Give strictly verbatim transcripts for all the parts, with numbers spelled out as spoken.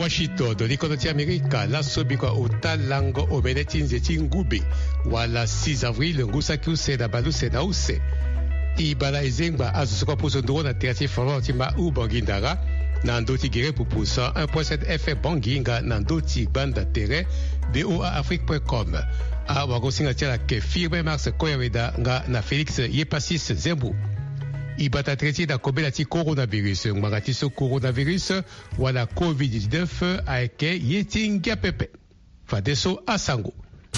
Washington likonoti Amerika lasobikwa utalango omeneti nzeti ngube wala six avril ngusaki use na baluse na use ibala ezengba azusuka puso ndoro na teati forti ma u bangindara na ndoti gere pupusa un point sept F M banginga na ndoti banda tere B O A afrique point com a wagosinga tia ke firme mars koyaweda nga na Felix Yepasis Zembu ibata treti da kobela ti coronavirus ngagati so coronavirus wala covid dix-neuf aike yetinga pepe fadeso asango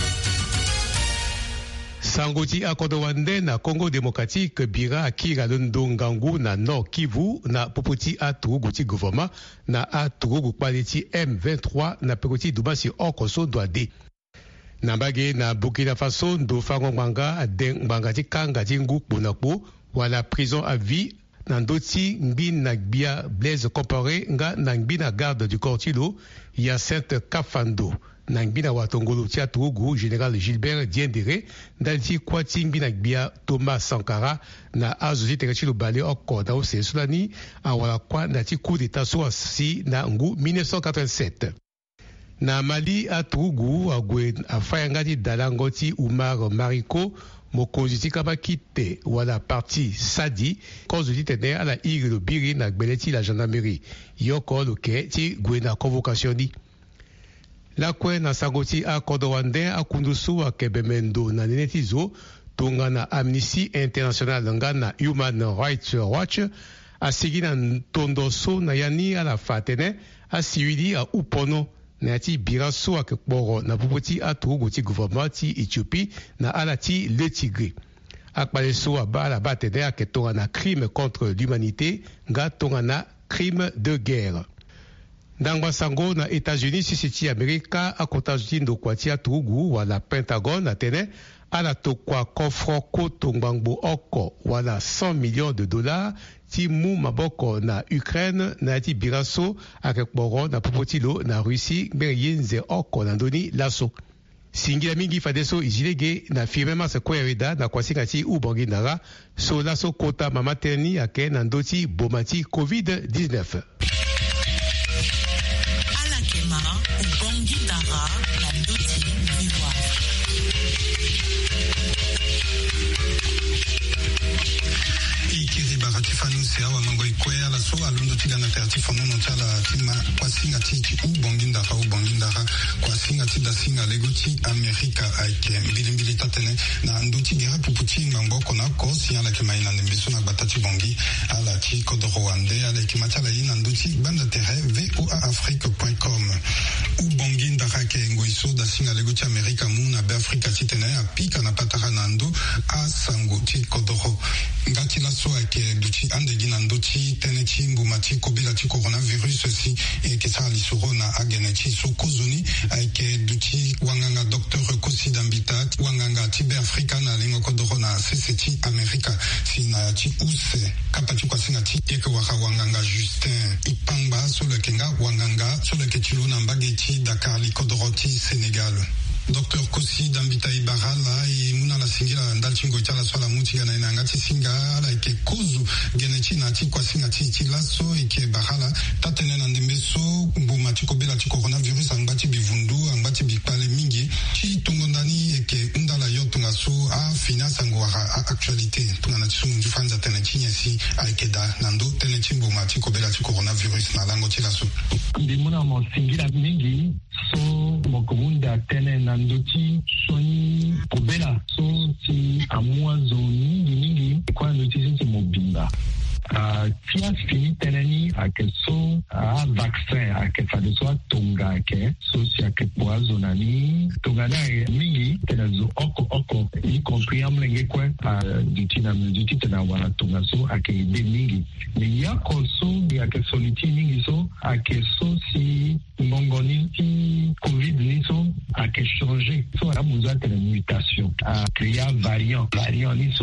sango ti akodo wande na Congo démocratique bira akira londongangu na Nord Kivu na popoti aturugu ti gouvernement na aturugu kpale ti M vingt-trois na pekoti dubasi okoso doade na mbage na Burkina Faso ndo fango nganga den nganga ti kanga ti ngu kponakpo wala prison à vie na ndoti ngbin na gbia Blaise Compaoré nga na ngbin na garde du Cortilo Hyacinthe Kafando na ngbin na watongolo ti aturugu général Gilbert Diendéré ndali ti kua ti ngbin na gbia Thomas Sankara na azo ti tere ti lo bale oko na ose sulani awala kua na ti coup d'état so asi na ngu mille neuf cent quatre-vingt-sept na Mali aturugu agwe afayanga ti dalango ti Oumar Mariko mokonzi ti kaba kite wala parti sadi kozo ti tene ala iri lo biri na gbele ti la gendarmerie yoko lo ke ti gue na convocation ni lakue na sango ti akodo wande akundu so akebe mendo na nene ti zo tonga na Amnesty International nga na Human Rights Watch asigi na tondo so na yani ala fatene asiwidi a upono na ti bira so ak kporo na popoti aturugu ti gouvernement ti Éthiopie na ala ti le Tigre akpale so abala batene ak tonga na crime contre l'humanité nga tonga na crime de guerre ndangwa sango na États-Unis sisi ti Amerika akota ti ndokua ti aturugu wala Pentagone atene ala tokua kofro koto ngbangbo oko wala cent millions de dollars ti mu maboko na Ukraine na ti biraso ak kporo na popoti lo na Russie gbere ye nze oko na ndoni laso singila mingi fadeso izilege na firme masa koyaweda na kwasinga ti ubangindara so laso kota mama teni ake na ndoti bomati covid dix-neuf alakema ubangindara na ndoti biwa ikiri barati fanusi awa mango ikwea la so alundo tiga na terti fono no tala tima kwa singa titi u bongindara u bongindara kwa singa tida singa legoti Amerika aike mbili mbili tatene na nduti gira puputi ngango kona kosi ala kema ina nembiso na batati bongi ala ti kodo Rwande ala kema tala ina nduti banda tere V O A afrique point com u bongindara ke ngoiso da singa legoti Amerika muna be Afrika titene apika na patara nando a sango ti kodoro ngati la so ake duti ande gina ndoti tene ti mbumati kobela ti coronavirus si e ke sa lisoro na agene ti so kozoni ake duti wanganga docteur Kosi Dambita wanganga ti be Afrika na lingo kodoro na C C T Amerika si na ti use kapati kwa singa ti eke waka wanganga Justin Ipamba so le kenga wanganga so le ke ti lo na mbageti Dakar li kodoro ti Sénégal docteur Kosi Dambita Ibarala e muna la singila ndal chingo chala swala muti yana ina ngati singa ala ike kozu gene china ti kwa singa ti ti laso ike Barala tatene na ndembe so mbuma ti kobela ti coronavirus angati bivundu angati bipale mingi ti tongo ndani ike ndala yo tonga so a finance angwara a actualité tonga na ti so munju fanza tene ti nyesi a ike da nando tene ti mbuma ti kobela ti coronavirus na lango ti laso ndi muna mo singila mingi so mokomunda tene na ndoti soni kobela so ti amua zoni mingi kwa ndoti ti mobimba Uh, tia fini teneni ake so a vaccin ake fade so tonga ake so si ake poazo nani tonga na mingi tena zo oko oko y compris amlenge kwe uh, duti na duti tena wana tonga so ake ide mingi ni yako so ni ake soliti mingi so ake so si mongoni ti covid ni so ake changer so abuza tena mutation a créer variant variant ni so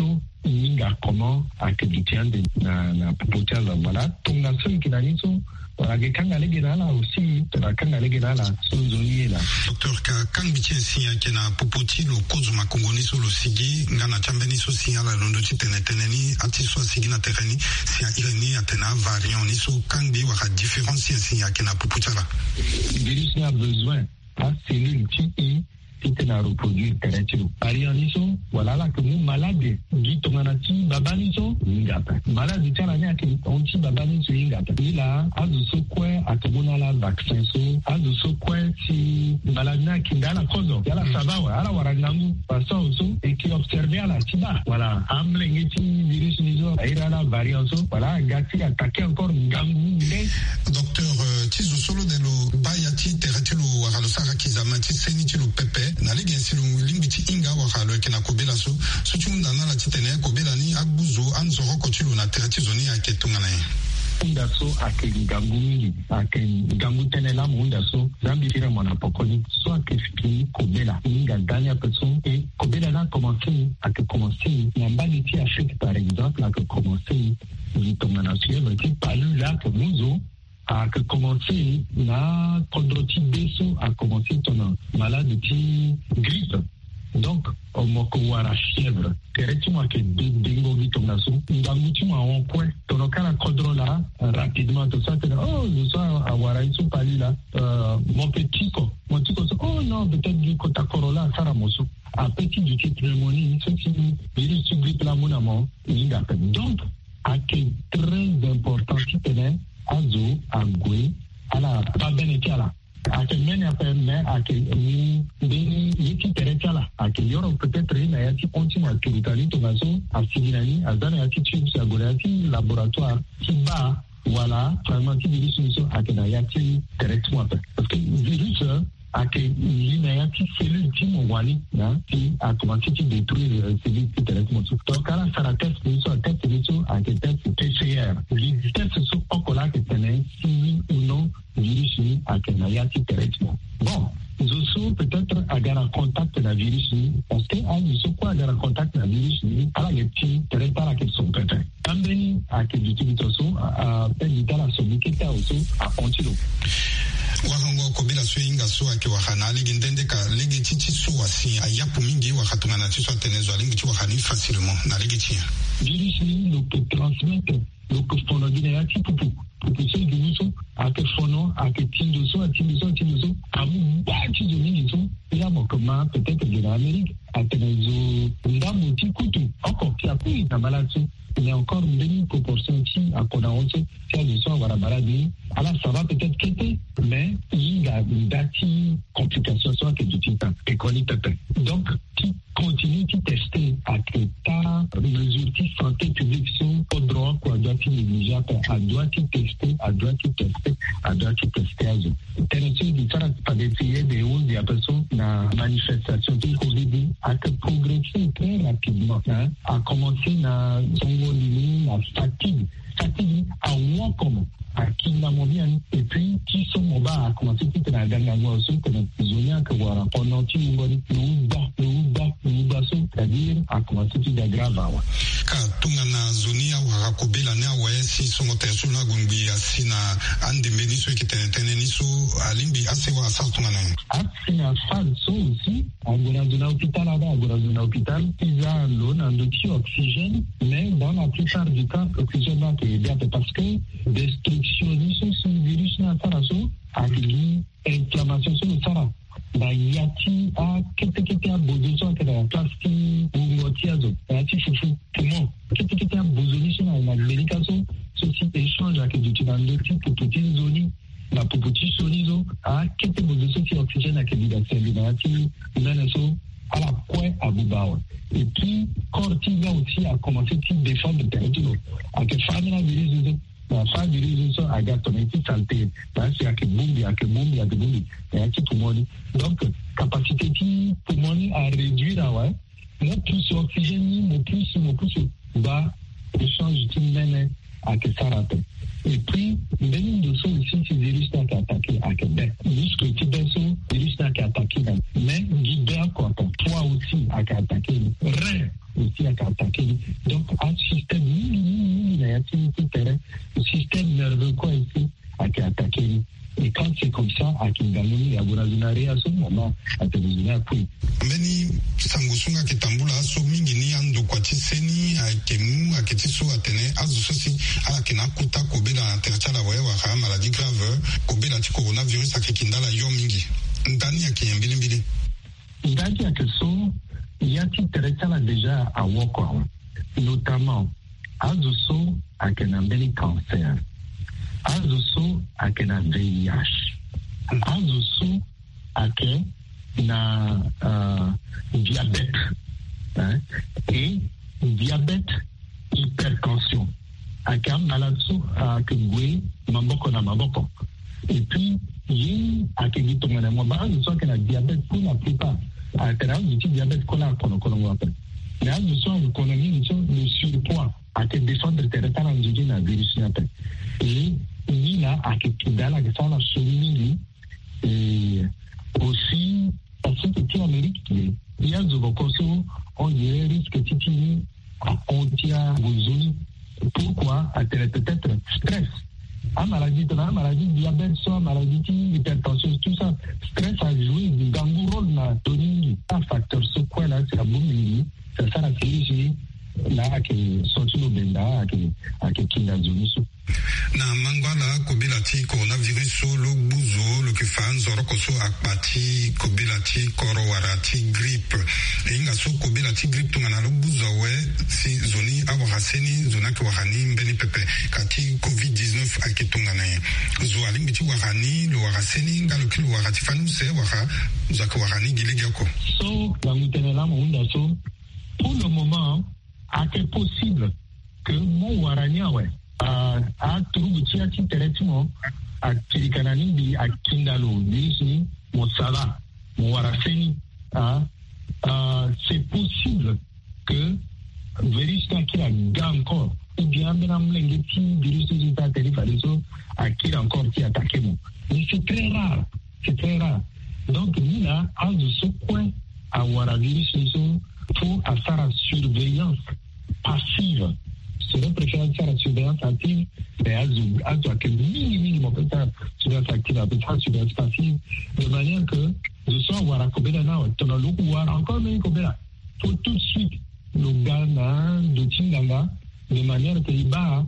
inga comment akeditia de na na popotia za voilà tonga so kinani so voilà ke kanga legena la aussi la kanga legena la so zoni la docteur ka kang bitie sia ke na popoti lo kozu makongoni so lo sigi ngana chambeni so sia la londo titene teneni ati so sigi na tereni sia ireni atena variant ni so kang bi wa différencier sia ke na popoti la virus a besoin à cellule qui qui na reproduire terrestre arianiso voilà là que nous malade gi tonganati babaniso ngata malade tala nya ke onti babaniso ngata ila azu so kwe atomona la vaccin so azu so kwe si malade na kindala kozo yala sabawa ala warangamu paso so et qui observer à la tiba voilà amle ngiti virus nizo ira la variant so voilà gati attaquer encore ngangu nde docteur tizo solo de lo bayati terrestre lo wala sara kizamati seniti lo pepe na lege silu limbiti inga wa halo kena kobela so so chunda na la titene kobela ni abuzo anzo ko chulu na terati zoni ya ketunga na unda so akengangu mingi akengangu tene la munda so zambi tira mona pokoni so akefiki kobela inga danya person et kobela na commencer à que commencer na mbali ti Afrique par exemple à que commencer ni tonga na suivre qui palu là que muzo a que commencer na kodroti beso a commencer ton malade de grippe donc au moko wara fièvre directement que dingo vito naso ndanguti ma on point ton kana kodrola rapidement tout ça oh je sois à wara iso pali là mon petit co mon petit co oh non peut-être du kota corolla saramoso a petit du pneumonie c'est qui virus grippe la mon amant donc a que très important qui tenait azo agwe ala babenetiala ake mene ape me ake ni beni yiki terechala ake yoro peut-être ina yati continua turutali tomaso asigirani azana yati tubes agorati laboratoire kiba voilà vraiment ti virus niso ake na yati directement parce que virus ake ina yati cellule ti mo wani na ti a commencé à détruire cellule ti directement donc ala sara test niso test niso ake test P C R les tests sont encore là que tenait si oui ou non virus ni ake na yati directement bon Zoso peut-être agar en contact na virus ni parce que a zoso quoi agar en contact na virus ni ala les petits territoire à qu'ils sont peut-être ambeni ake d'utilité so a pedita la solikita oso a ontilo wahango kobela so inga so ake wahana ligi ndende ka ligi titi so wasi ayapu mingi wakatunga na tiso tenezo ligi ti wahani facilement na ligi ti virus ni lo peut transmettre lo que fono dinayati pupu pupu so dinuso ake fono ake tindo so tindo so tindo so amu bati de mingi so ya mokoma peut-être de l'Amérique atenezo ndamo ti kutu encore ti apu na malati il y a encore une demi proportion qui a condamné si à besoin voilà maladie alors ça va peut-être quitter mais il y a une dati complication soit que du type et chronique donc qui continue qui tester à que ta mesure qui santé publique sont au droit quoi doit il négliger à doit il tester à doit il tester à doit il tester à eux tenez du ça pas d'essayer de où des personnes na manifestation du Covid a que progresser très rapidement hein a commencé na la fatigue, fatigue à moi comme à qui n'a moyen et puis qui sont au bas à commencer tout la dernière mois aussi que nous zonia que voilà pendant tout le monde nous bas nous bas nous bas c'est-à-dire à commencer tout de grave ka tunga na zonia wa kobela na wa si songo teso na gumbi asina ande mbeni so ki tenene ni so alimbi asewa sa tunga na asina fa so aussi agora zona hôpital là agora zona hôpital ils ont l'eau en oxygène mais dans la plupart du cas l'oxygène là est bien parce que destructionnisme sur le virus na taraso agli inflammation sur le sara ba yati a kete kete a bozo que la plastique ou motiazo yati fufu comment kete kete a bozo ni sur la médication ceci échange avec du tibando type petite zone la petite sonizo a kete bozo sur oxygène avec du gaz yati naneso à la quoi à Boubaou. Et puis, Cortiga aussi a commencé à défendre le territoire. À que famille a virus, la femme virus, a gâtonné santé. C'est à que boumbi, à que boumbi, à que boumbi. Et à qui poumoni. Donc, capacité qui poumoni à réduire, ouais. Mon plus oxygène, mon plus, mon plus, bas, échange qui mène à que ça rate. Et puis, même de ça aussi, ce virus n'a qu'à attaquer à Québec. Jusque qui ben ça, virus n'a qu'à attaquer. Mais, guidé quoi, toi aussi, à qu'à attaquer. Rien aussi à qu'à attaquer. Donc, kinganuni abuna zinarea so mama atebuzina kui mbeni sangusunga kitambula so mingi ni ando kwa tiseni akemu aketiso atene azusosi ala kenakuta kobela terchala wewa ha maladie grave kobela ti coronavirus akekindala yo mingi ndani akiyembili mbili ndani akeso yati terchala déjà à woko notamment azuso akenambeli cancer azuso akena V I H azuso ake na uh, diabète hein, et diabète hypertension ake maladie ake gwe mamboko na mamboko et puis yi ake bitongana mo ba azuso ake na diabète pour la plupart ake na azuso diabète kola kono kono wape mais azuso l'économie le surpoids ake descendre tereta na nzigi na virus na pe et il là ake kidala ke sana solini et aussi parce que tu en Amérique il y a des vocations on dirait risque titini on tient vos zones pourquoi à peut-être stress à maladie de la maladie diabète soit maladie hypertension tout ça stress a joué du grand rôle na toni un facteur ce quoi là c'est la boumini ça ça la série là que sorti le benda que que kinda zone na mangwala kobela ti coronavirus so lo buzo lo ke fan zoro ko so akpati kobela ti koro warati grippe e nga so kobela ti grippe tungana lo buzo we si zoni abo haseni zona ke wahani mbeni pepe kati covid dix-neuf akitungana zo alimbi ti wahani lo waraseni ngalo kilo warati fanu se waha zaka wahani gilegako so la mutenela munda so pour le moment est possible que mon warania ouais a trouvé tia ti traitement a tirikanani bi a kindalo bisni mo sala mo waraseni ah c'est possible que virus qui a encore ou bien même les petits virus qui sont attaqués so a qui encore qui attaqué moi mais c'est très rare c'est très rare donc nous là à ce point à waravirus so faut à faire la surveillance passive. C'est préféré faire la surveillance active, mais à doit que minimum peut faire surveillance active, à peut faire surveillance passive, de manière que je sois voir à Kobela now, tu as le voir encore mais Kobela. Faut tout de suite le Ghana, de Tinganga, de manière que il va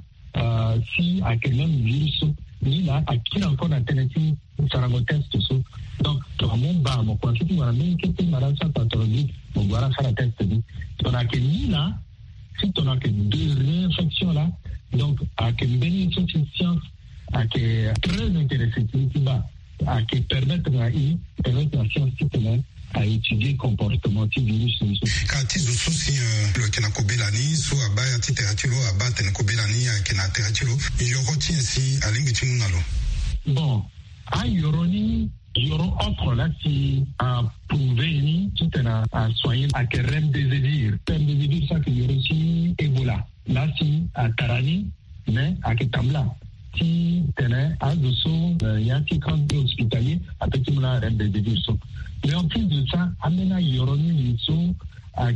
si à quel même virus ni là à qui encore alternative ça va test so donc tout le monde va mon quoi tu vois même que tu malade ça pathologique on va faire la test on a que ni là si on a que deux réinfections là donc à que bénéfice de science à que très intéressant qui va à que permettre à y permettre la science citoyenne à étudier le comportement du virus. Quand tu as aussi le Kenakobelani, soit à Baya Titeratilo, à Batenakobelani, à Kenateratilo, il y aura ainsi à l'Ingitunalo. Bon, à Yoroni, il y aura autre là qui a prouvé tout à soigner à Kerem Désédir. Kerem Désédir, ça qu'il y aura aussi Ebola. Là, si à Tarani, mais à Ketambla. Si tenait à Dosso, il y a un petit camp hospitalier, à Petit Moulin, Kerem Désédir. Mais en plus de ça, Amena Yoroni, ils sont à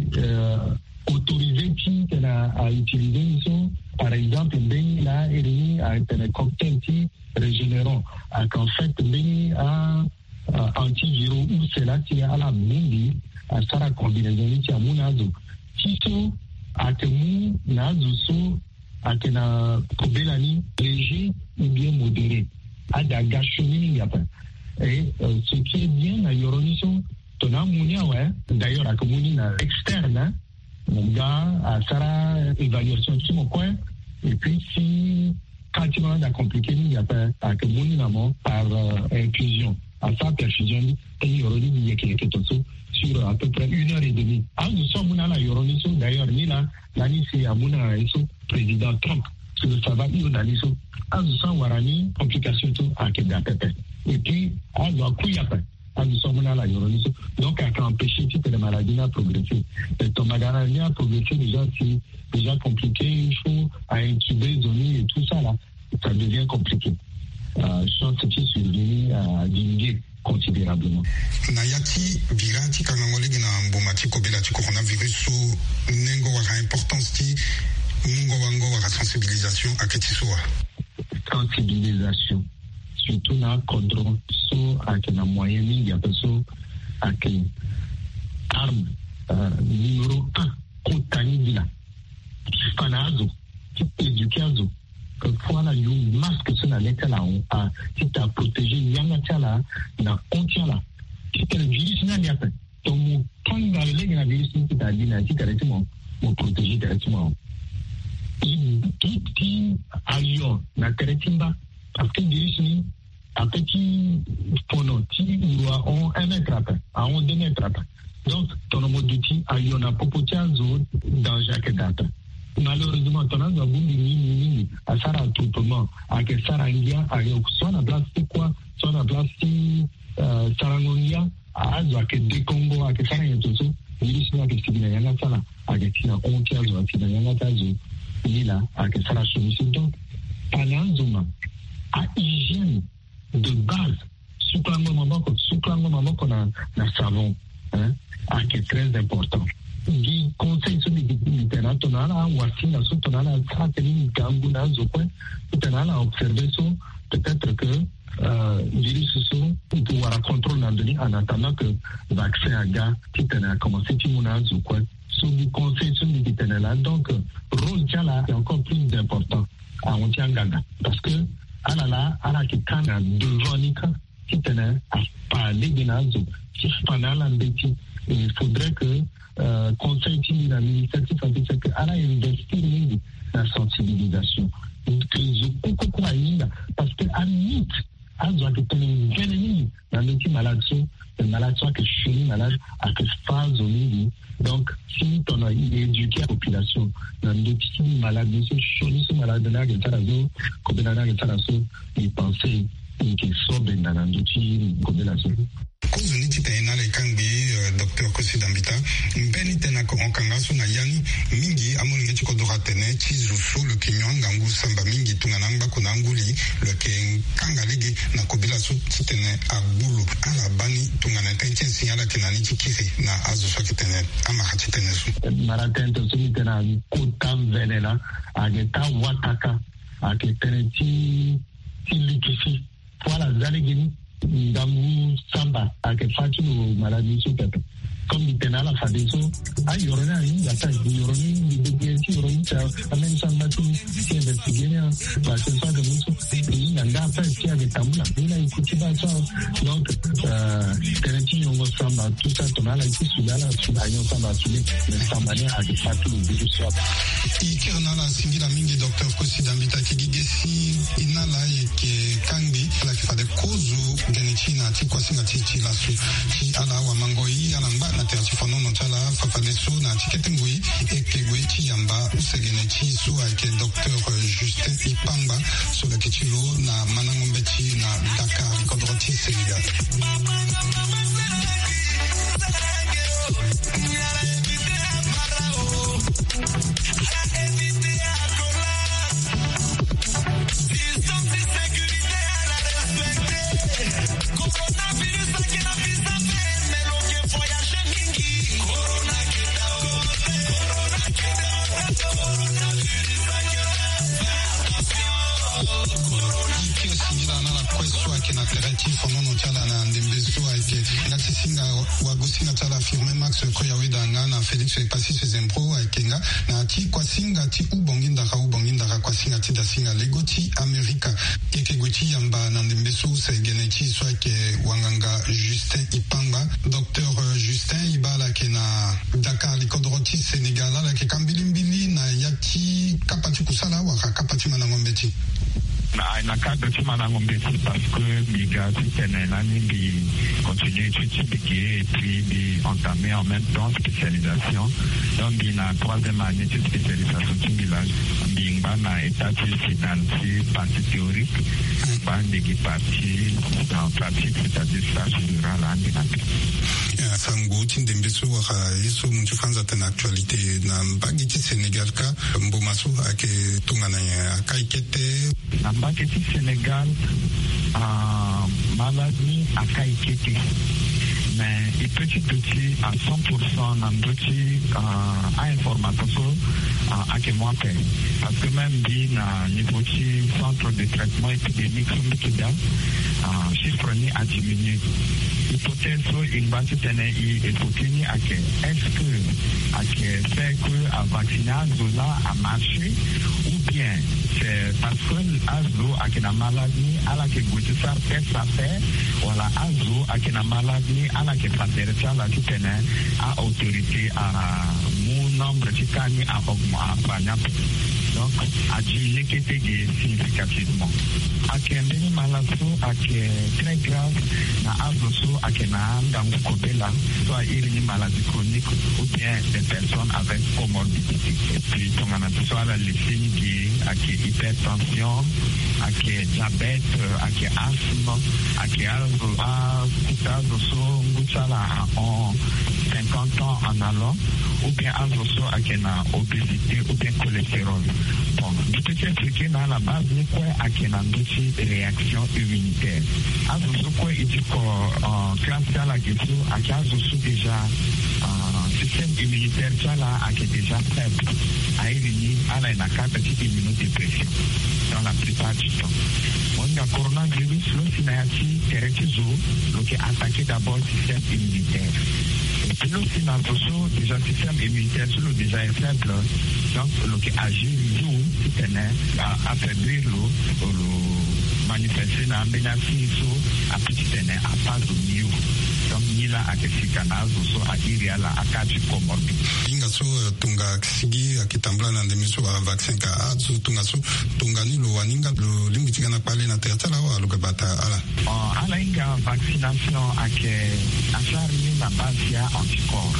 autoriser qui à utiliser, ils sont, par exemple, Béni là, et à un cocktail qui régénérant. En fait, Béni a antiviraux ou c'est là qui est à la Mundi, à Sarah combinaison, qui a Mounazo. Qui sont à Temu, Nazo, à Kena Kobelani, léger ou bien modéré. À Dagachoni, il n'y a pas. Et euh, ce qui est bien à Yoroniso, ton amounia, ouais, d'ailleurs, à Komuni externe, hein, mon gars, à Sarah, évaluation sur mon coin, et puis si, quand tu m'as compliqué, il y a pas, à Komuni, par euh, inclusion, à sa perfusion, et Yoroni, il y a quelque chose sur à peu près une heure et demie. Ah, nous sommes à Yoroniso, d'ailleurs, ni là, là, ni c'est à Mouna, président Trump, sur le savant, il y a Niso. Ah, nous sommes Warani, complication tout à Kedapepe. Et puis, on doit couiller après. Nous sommes là, donc, à empêcher que la maladie n'a progressé. Et ton maladie a progressé déjà, c'est déjà compliqué. Il faut à intuber, zoner et tout ça, là. Ça devient compliqué. Euh, je pense que c'est survenu à diminuer considérablement. Nayati, Virati, Kanangoli, Nambomati, Kobelati, coronavirus, so, Nengo, a importance qui, Mungo, Wango, a sensibilisation à Ketisoa. Sensibilisation. Surtout dans le cadre so avec un moyen mingi ya so avec arme numéro un kotani bila fanazo qui éducazo que voilà un masque sur la lettre là a qui t'a protégé yanga tala na contient là qui te le virus n'a rien fait donc quand il va les gars virus qui t'a dit là qui directement mon protéger directement il dit ailleurs na directement parce que virus ni après qui pono qui doit on un mètre après à on deux mètres après donc ton mode d'outil ailleurs na popotia zone dans chaque date. Malheureusement, ton âge a boum ni ni à ça à tout moment à que ça rangia à soit la place quoi soit la place euh sarangonia à à que des Congo à que ça rien tout ça il est là que c'est bien yanga ça là à que ça on qui a zo à que yanga ça zo il là à que ça la solution donc panazuma à hygiène de base suplango maman ko suplango maman ko na na savon hein à que très important di conseil sur les littératures tonala wasi la so tonala ça teni gangu na zo quoi tonala observer so peut-être que euh virus so pour avoir contrôle dans donné en attendant que vaccin à gars qui tena commencer ti mona zo quoi so di conseil sur les littératures donc rôle là est encore plus important à on tient gaga parce que ala la ala qui kana devant nika qui tena à parler de nazo qui fanala mbeti il faudrait que Euh, conseil de l'administratif c'est que elle a investi dans la sensibilisation que je peux comprendre parce que à limite elle doit être une ennemi dans le petit malade le malade soit que je suis malade à que phase au milieu donc si on a éduqué la population dans le petit malade ce choni ce malade là que ça a zo comme là que ça a zo il pensait que soit ben dans le petit comme là cause ni tena le kangi docteur Kosi Dambita mbeni tena ko onkangaso na yani mingi amoni ngeti ko doratene chizu so le kinyon ngangu samba mingi tungananga ko nanguli le ken kangalege na kobila so tene agulu ala bani tungana tenche sinyala kenani chikisi na azo so kitene ama hatene so maratento so tena ko tam venela ageta wataka ageta ti ti likisi voilà zalegini ndamu samba ake fatu maladi so pepe comme il tenait à la fadéso a yorona il y a pas yoroni de bienci yoroni ça amène samba tout qui investiguer la c'est de mucho il n'a pas fait avec tamula il a écouté pas ça donc euh teneti on samba tout ça tona la ici sur la sur la samba sur les samba ne a que fatu le virus ça i kirna la singila mingi docteur Kosi Dambita kigigesi inala yake kangi la kifade kozu genechina ti kwasinga ti ti la su ti ala wa mangoi ala mba na terti fono no tala fafadeso na tiketengui ekegwe ti yamba usegene ti su avec docteur Justin Ipamba sur le kitilo na manangombeti na Dakar Kodroti Sénégal. Félix est passé ses impôts à Kenga na ti kwasinga ti ubonginda ka ubonginda ka kwasinga ti dasinga legoti America ekegoti yamba na ndembeso segene ti so ke wanganga Justin Ipamba docteur Justin Ibala ke na Dakar Kodroti Sénégal la ke kambilimbili na yati kapati kusala wa kapati manangombeti na na cadre de manangombeti parce que miga tene na ni continuer étudier et puis entamer en même temps spécialisation donc il a troisième année de spécialisation du village bingba na état final ci partie théorique ban de partie en pratique c'est-à-dire stage rural en dynamique sango tindembeso wa iso munchu fanza tena actualité na mbagi ti Sénégal ka mbomaso ake tungana ya kaikete na mbagi ti Sénégal a maladie a kaikete mais il petit petit à cent pour cent na ndoti a information à quel moment paye. Parce que même dit, au niveau du centre de traitement épidémique, le chiffre a diminué. L'hypothèse une base tenait et continue à que est-ce que à que fait que à vacciner Azola a marché ou bien c'est parce que Azo a une maladie à la que goûte ça fait ça fait voilà Azo a une maladie à la que s'intéresse à la qui tenait à autorité à mon nombre de cas à augmenter. Donc, a diminué significativement. À une maladie qui est très grave, na azoso à qui na dans Kobela, soit une maladie chronique ou bien des personnes avec comorbidité. Et puis, on a soit la leucémie qui à qui est hypertension, à qui est diabète, à qui est asthme, à qui est azoso, ngutala en cinquante ans en allant, ou bien azoso à qui na obésité ou bien cholestérol. Bon, je peux t'expliquer dans la base de quoi à qui na d'autres réactions immunitaires. Azoso quoi il dit qu'en classe à la question, à qui azoso déjà système immunitaire là à qui déjà faible, à éliminer à la carte de immunodépression dans la plupart du temps. On a coronavirus, l'osinati terretizo, qui a attaqué d'abord le système immunitaire. Et puis l'osinatoso, déjà le système immunitaire, c'est déjà faible, donc le qui agit, nous, c'est à affaiblir le manifester dans l'ambénation, à petit tenir, à pas de mieux. Donc, ni là, à quelque chose, à dire là, à quatre comorbidité. Ingaso, tunga sigi, à kitambla, na demiso, à vaccin, à atsu, tunga so, tunga ni lo waninga, lo limbitika na pale na terta la wa, lo kabata ala. À la inga vaccination, à que, à charni na base ya anticorps.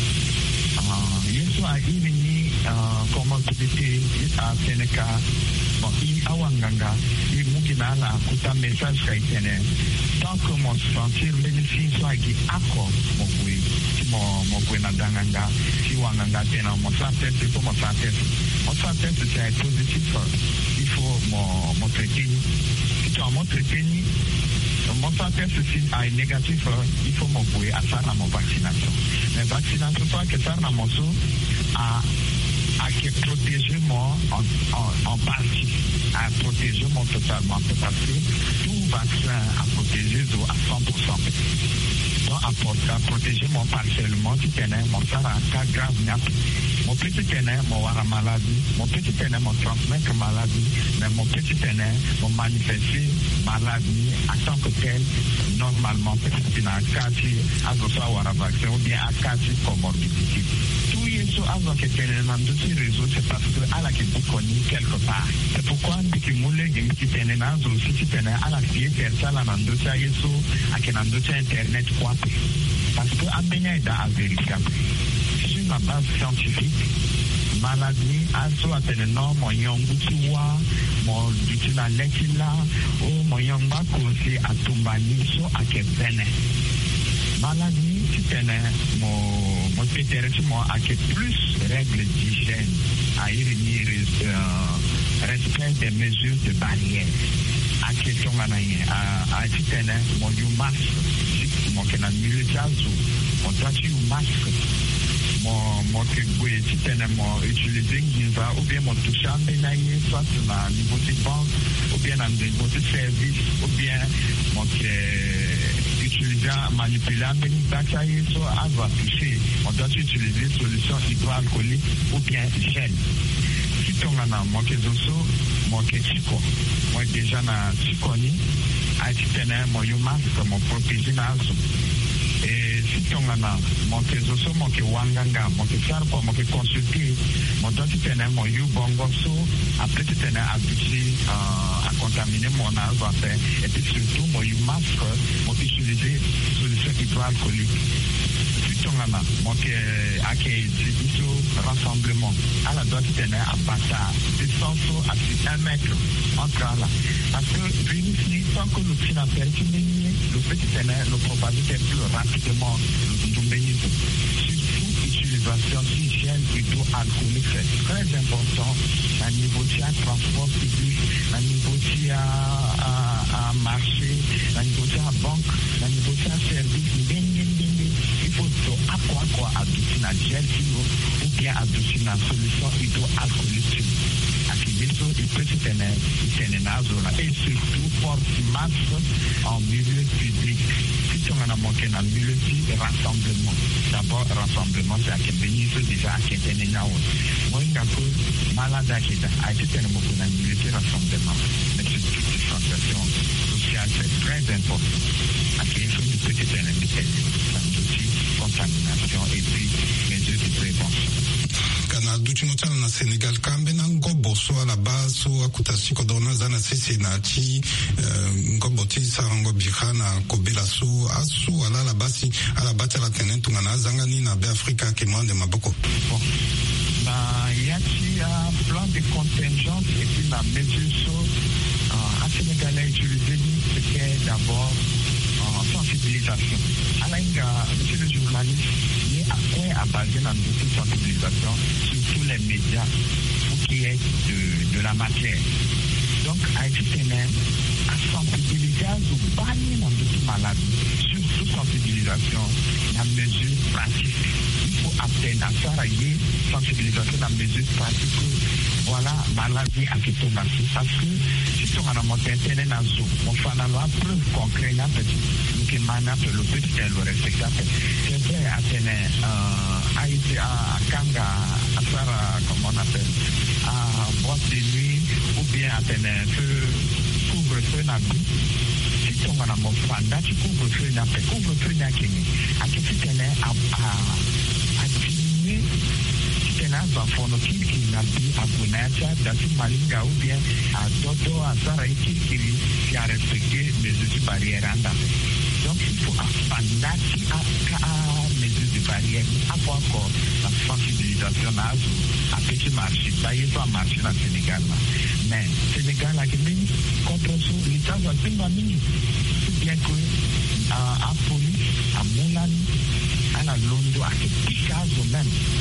Yeso a ilini, comorbidité, à Sénéca, bon, i awanganga, i mugina la, kuta message kaitene. Tant que mon sentir bénéfice soit qui accord mon oui si mon mon oui na danganga si wanganga tena mon santé c'est pour mon santé mon santé c'est positif il faut mon mon traiter si tu as mon traiter mon santé c'est à négatif il faut mon oui à ça dans mon vaccination mais vaccination toi que ça dans mon sou à à qui protéger moi en en en partie à protéger moi totalement parce que tout vaccin à protéger à cent pour cent. Donc, à, à protéger mon partiellement, si tu mon ça a un cas grave, mon petit ténè, mon avoir maladie, mon petit ténè, mon transmettre maladie, mais mon petit ténè, mon manifester maladie en tant que tel, normalement, petit ténè, à quartier, à avoir vaccin ou bien à quartier comorbidité. Tout est sur avant que ténè, dans d'autres réseaux, c'est parce que à la qui vous connaît quelque part. C'est pourquoi on dit que moulé, il y a un petit ténè, dans aussi petit ténè, à la qui est faire ça, là, dans d'autres réseaux, à qui dans d'autres internet, quoi. Parce que à Bénin, il y a vérifiable. Sur la base scientifique, maladie, aso ateneno, mon yongutiwa, mon dutina lekila, ou mon yongba kose atumbani, so akebene. Maladie, si tene, mon, mon pétéré, mon ake plus règles d'hygiène, à y euh, respect des mesures de barrière. À question à à tene, mon yu masque, mon kenan milieu jazo, mon tatu masque. Mon mon que vous mon utiliser Ginza ou bien mon toucher en bénaïe soit dans niveau de banque ou bien dans niveau de service ou bien mon que utiliser manipuler en bénaïe soit avoir touché on doit utiliser solution hydroalcoolique ou bien gel si on a mon que zoso mon que chico moi déjà na chiconi a titane mon masque mon protéger na et si on a mon tesoso mon que wanganga mon que faire pour mon que consulter mon doit tenir mon you bongo so après tu tenir habitué à contaminer mon âge et puis surtout mon you masque mon utiliser solution hydroalcoolique si on a mon que accueil rassemblement à la doit tenir à bata distance à un mètre entre là parce que virus ni tant que le petit appelle le petit tenir le probabilité plus rapidement le bénéfice. Surtout utilisation d'hygiène hydroalcoolique, c'est très important à niveau de transport public, à niveau de à marché, à niveau de banque, à niveau de service, il faut à quoi quoi à gel ou bien adouci la solution hydroalcoolique. Et surtout porte masse en milieu public. Si on a manqué dans le milieu public, rassemblement. D'abord, rassemblement, c'est à Kébénis, déjà à Kéténé. Moi, il y a que malade à Kéda, a été tellement dans le milieu de rassemblement. Mais c'est toute distanciation sociale, c'est très important. À Kéfou, du petit ennemi, c'est contamination et puis mesures de prévention. Kana duchingotana na Senegal kambe na ngobo so ala baso akutasi kodona zana sisi na chi ngobo tisa ngo bihana kobela so asu ala la basi ala bata la tenentu ngana zanga ni na be Afrika ke mwande maboko. Bon. Na yati a plan de contingence et puis la mesure so à Sénégal a utilisé c'était d'abord sensibilisation. Alainga, monsieur le journaliste, il est à quoi à baser dans notre sensibilisation sur tous les médias pour qu'il y ait de, de la matière. Donc, à Haïti-Ténè, à sensibiliser aux bannis dans notre maladie, surtout sensibilisation, la mesure pratique. Il faut atteindre à ça, sensibilisation, la mesure pratique. Voilà, maladie à qui tombe là. Parce que si on a monté Internet dans Zoom, on fait la preuve concrète, que manap le petit le respectable. C'est vrai, Athènes, a été à Kanga, à Sarah, comme on appelle, à boîte de nuit, ou bien Athènes, que couvre-feu n'a plus. Si on a mon fanda, tu couvre-feu n'a pas, couvre-feu n'a qu'une. À qui tu tenais à diminuer, tu tenais à faire nos kills qui n'a plus à Bonatia, d'Assi Malinga, ou bien à Dodo, à Sarah, qui a respecté les outils barrières en donc, il faut apprendre à mesure de barrière, avoir encore la sensibilisation à petit marché. Ça y est, pas marché dans le Sénégal. Mais le Sénégal a gagné contre l'État va faire la mini. C'est bien que à police, à Moulani, à la Londo, à Picasso même,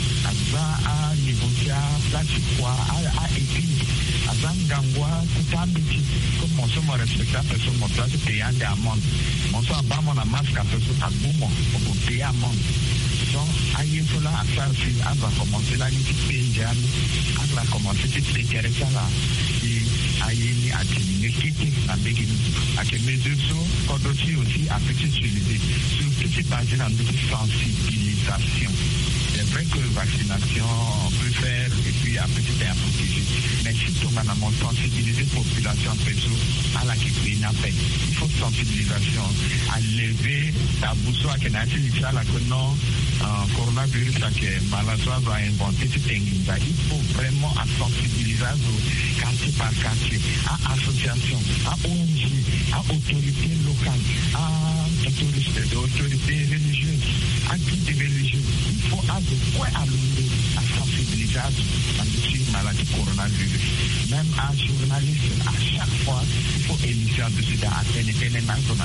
à négocier, à quoi, à écrire. À Zangangwa, Koutamiti, comme mon somme respectable, personne mon place payant des amendes. Mon somme à mon masque à personne à Boumon, pour payer amende. Donc, aïe, il faut là, à ça, si, à va commencer là, il paye, à va commencer, c'est déclaré ça là. Et aïe, à terminer, quitter la béguine. À que mesure so, quand aussi, aussi, à petit utiliser. Surtout, c'est basé dans notre sensibilisation. C'est vrai que la vaccination, on peut faire, et puis après, c'est un protéger. Mais si on a sensibilisé la population à la qui il faut sensibilisation à lever la boussole à la non coronavirus que Malasois va inventer il faut vraiment sensibiliser quartier par quartier, à association, à O N G, à autorités locales, à autorités religieuses, à toutes les religieuses. Il faut à de quoi allouer à sensibiliser à la maladie coronavirus. Même un journaliste, à chaque fois, il faut émission de ce à télé, télé,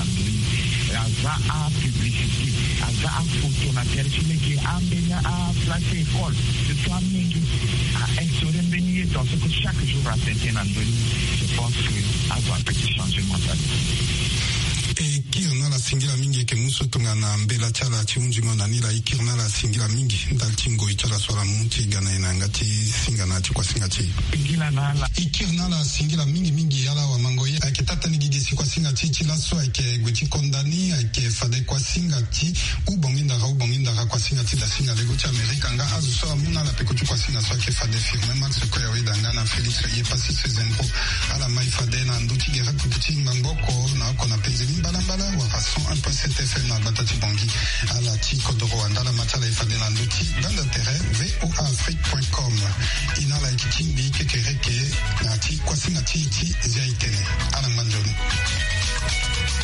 à publicité, à photo, à télévision, à placer école, de soit à instaurer béni dans ce que chaque jour à Tintin je pense que avoir un petit changement et kirna la singila mingi ke muso tunga na mbela chala chiunjingo na nila ikirna la singila mingi dal chingo ichala swala munti gana inangati singa na chikwa singa chi singila na la ikirna la singila mingi mingi yala wa mangoye akitata nigidisi kwa singa chi chila so ake gwechi kondani ake fade kwa singa chi ubonginda ga ubonginda ga kwa singa chi da singa lego cha Amerika nga azu so amuna la pekuchu kwa singa so ake fade firme max ko ya wida ngana Felix ye pasi sezenpo ala mai fade na nduti gera kupuchi ngangoko na kona penzeli balambala wa façon un peu C T F M na batati bangi à la Tico de Rwanda la matala ifade na nduti d'intérêt v o a afrique point com ina la ikimbi kekereke na ti kwa singa ti ti ziaitene ala manjoni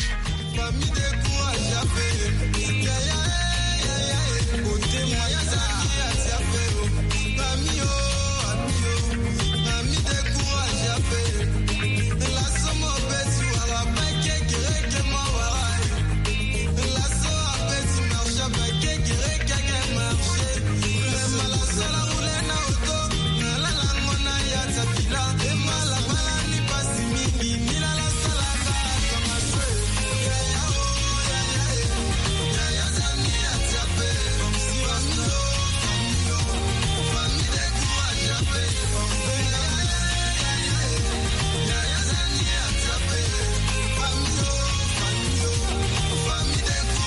famille de quoi j'avais ya ya ya ya ya